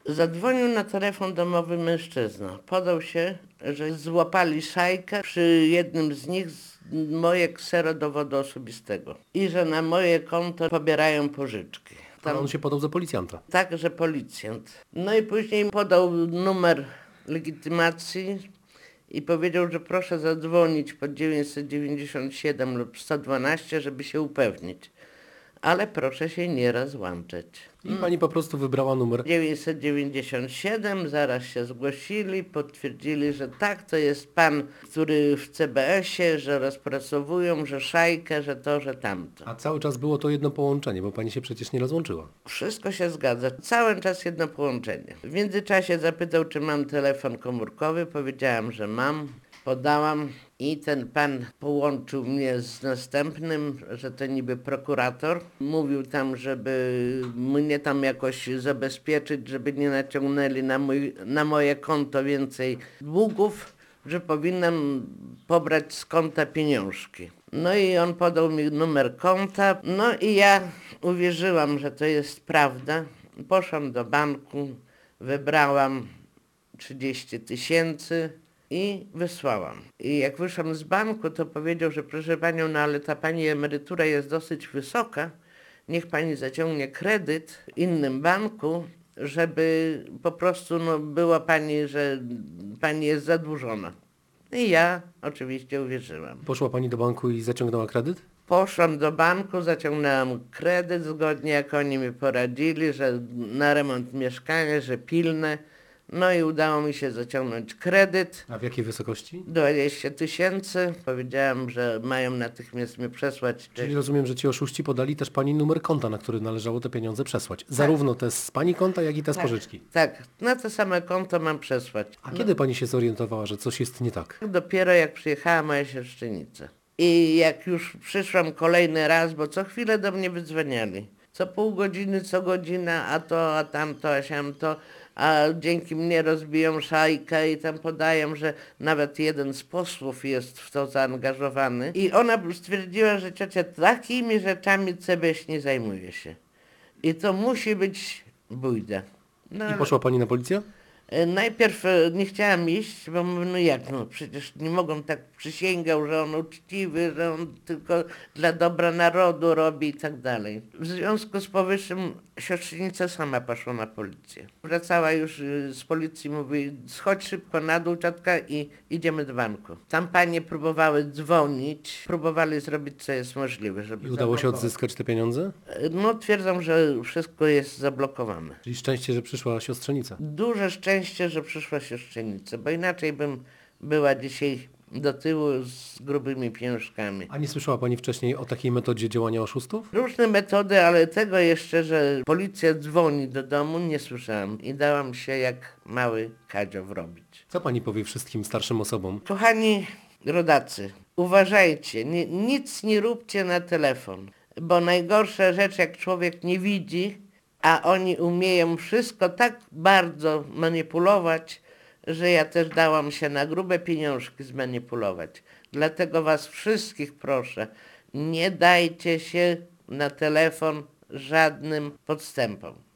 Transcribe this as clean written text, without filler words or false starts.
Zadzwonił na telefon domowy mężczyzna. Podał się, że złapali szajkę, przy jednym z nich moje ksero dowodu osobistego i że na moje konto pobierają pożyczki. Ale on się podał za policjanta. Tak, że policjant. No i później podał numer legitymacji i powiedział, że proszę zadzwonić pod 997 lub 112, żeby się upewnić. Ale proszę się nie rozłączać. I pani po prostu wybrała numer. 997, zaraz się zgłosili, potwierdzili, że tak, to jest pan, który w CBS-ie, że rozpracowują, że szajkę, że to, że tamto. A cały czas było to jedno połączenie, bo pani się przecież nie rozłączyła. Wszystko się zgadza, cały czas jedno połączenie. W międzyczasie zapytał, czy mam telefon komórkowy, powiedziałam, że mam. Podałam i ten pan połączył mnie z następnym, że to niby prokurator. Mówił tam, żeby mnie tam jakoś zabezpieczyć, żeby nie naciągnęli na moje konto więcej długów, że powinnam pobrać z konta pieniążki. No i on podał mi numer konta, no i ja uwierzyłam, że to jest prawda. Poszłam do banku, wybrałam 30 000 i wysłałam. I jak wyszłam z banku, to powiedział, że proszę panią, no ale ta pani emerytura jest dosyć wysoka, niech pani zaciągnie kredyt w innym banku, żeby po prostu była pani, że pani jest zadłużona. I ja oczywiście uwierzyłam. Poszła pani do banku i zaciągnęła kredyt? Poszłam do banku, zaciągnęłam kredyt, zgodnie jak oni mi poradzili, że na remont mieszkania, że pilne. No i udało mi się zaciągnąć kredyt. A w jakiej wysokości? 20 000. Powiedziałam, że mają natychmiast mi przesłać. Czyli rozumiem, że ci oszuści podali też pani numer konta, na który należało te pieniądze przesłać. Zarówno te z pani konta, jak i te z pożyczki. Tak, na to same konto mam przesłać. A kiedy pani się zorientowała, że coś jest nie tak? Dopiero jak przyjechała moja siostrzenica. I jak już przyszłam kolejny raz, bo co chwilę do mnie wydzwaniali. Co pół godziny, co godzina, a to, a tamto, a siamto, a dzięki mnie rozbiją szajkę i tam podają, że nawet jeden z posłów jest w to zaangażowany. I ona stwierdziła, że ciocia takimi rzeczami CBŚ nie zajmuje się. I to musi być bójda. No, I poszła pani na policję? najpierw nie chciałam iść, bo mówię, no jak, no przecież nie mogą tak, przysięgał, że on uczciwy, że on tylko dla dobra narodu robi i tak dalej. W związku z powyższym siostrzenica sama poszła na policję. Wracała już z policji, mówi, schodź szybko na dół, ciotka, i idziemy do banku. Tam panie próbowały dzwonić, próbowali zrobić, co jest możliwe, żeby I udało się zablokować. odzyskać te pieniądze? No twierdzą, że wszystko jest zablokowane. Czyli szczęście, że przyszła siostrzenica. Duże szczęście, że przyszła siostrzenica, bo inaczej bym była dzisiaj do tyłu z grubymi pieniążkami. A nie słyszała pani wcześniej o takiej metodzie działania oszustów? Różne metody, ale tego jeszcze, że policja dzwoni do domu, nie słyszałam i dałam się jak mały Kadzio wrobić. Co pani powie wszystkim starszym osobom? Kochani rodacy, uważajcie, nic nie róbcie na telefon, bo najgorsza rzecz, jak człowiek nie widzi, a oni umieją wszystko tak bardzo manipulować, że ja też dałam się na grube pieniążki zmanipulować. Dlatego was wszystkich proszę, nie dajcie się na telefon żadnym podstępom.